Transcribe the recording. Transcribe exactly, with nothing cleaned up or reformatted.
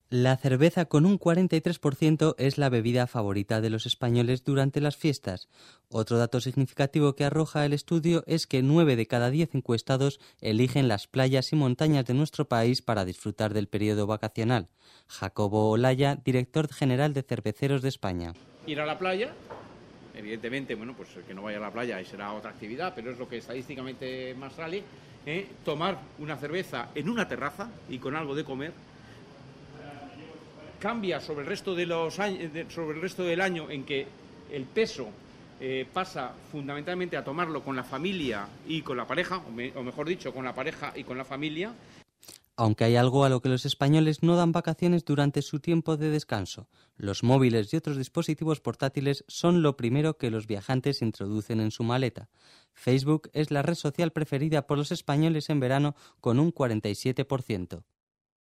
La cerveza con un cuarenta y tres por ciento es la bebida favorita de los españoles durante las fiestas. Otro dato significativo que arroja el estudio es que nueve de cada diez encuestados eligen las playas y montañas de nuestro país para disfrutar del periodo vacacional. Jacobo Olaya, director general de Cerveceros de España. Ir a la playa, evidentemente, bueno, pues el que no vaya a la playa ahí será otra actividad, pero es lo que estadísticamente más sale, ¿eh? Tomar una cerveza en una terraza y con algo de comer. Cambia sobre el resto de los años, sobre el resto del año, en que el peso eh, pasa fundamentalmente a tomarlo con la familia y con la pareja, o, me, o mejor dicho, con la pareja y con la familia. Aunque hay algo a lo que los españoles no dan vacaciones durante su tiempo de descanso. Los móviles y otros dispositivos portátiles son lo primero que los viajantes introducen en su maleta. Facebook es la red social preferida por los españoles en verano con un cuarenta y siete por ciento.